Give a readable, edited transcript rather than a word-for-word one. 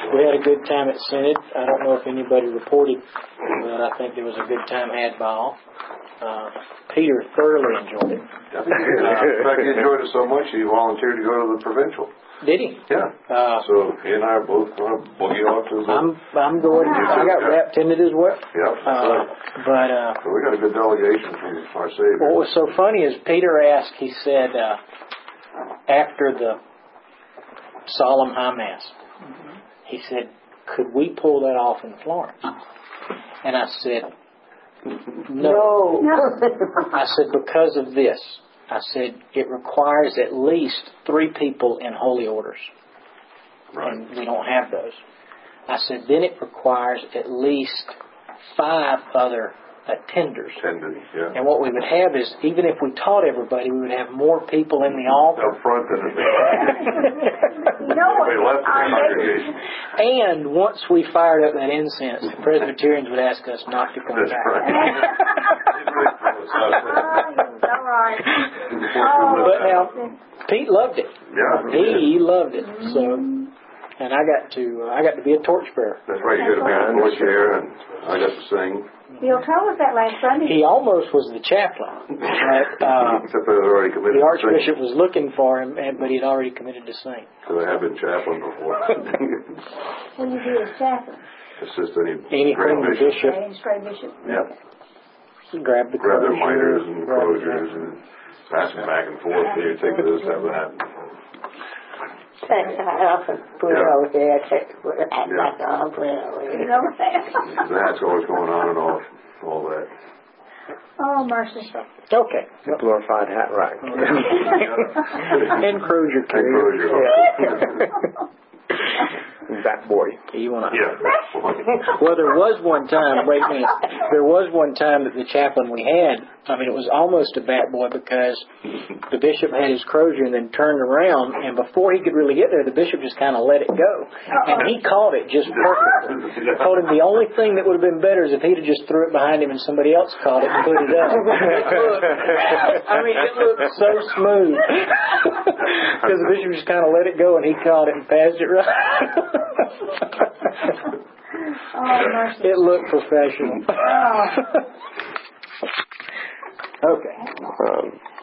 We had a good time at Synod. I don't know if anybody reported, but I think there was a good time had by all. Peter thoroughly enjoyed it. In fact, he enjoyed it so much he volunteered to go to the provincial. Did he? Yeah. So he and I are both going to boogie off to the... I'm going. I got wrapped in it as well. Yep. But so we got a good delegation from our Savior. What was so funny is Peter asked. He said after the solemn high mass, he said, "Could we pull that off in Florence?" And I said, "No." I said, "Because of this." I said, "It requires at least 3 people in holy orders." Right. And we don't have those. I said, "Then it requires at least 5 other attenders." Yeah. And what we would have is, even if we taught everybody, we would have more people in the altar. Up front than the left in the congregation. And once we fired up that incense, the Presbyterians would ask us not to come back. All right. But now, Pete loved it. Yeah. He loved it. So, and I got to be a torchbearer. That's right. You got to be a torch here, and I got to sing. Bill told us that last Sunday. He almost was the chaplain. Except I was already committed the Archbishop was looking for him, but he'd already committed to sing. Because I have been chaplain before. What do you do as chaplain? Assist anything the bishop. Stray bishop. Yep. Grab their miters and crosiers and pass them back and forth. Here, take this, have that. I often put it over here. I take the hat back on, put it over here. That's always going on and off, all that. Oh, mercy. Okay. The glorified hat rack. And Crozier carrier. That boy. You want to? Yeah. Well, there was one time. Wait a minute. There was one time that the chaplain we had. I mean, it was almost a bat boy because the bishop had his crozier and then turned around, and before he could really get there, the bishop just kind of let it go, and he caught it just perfectly. I told him the only thing that would have been better is if he'd have just threw it behind him and somebody else caught it and put it up. It looked so smooth because the bishop just kind of let it go and he caught it and passed it right. It looked professional. Okay.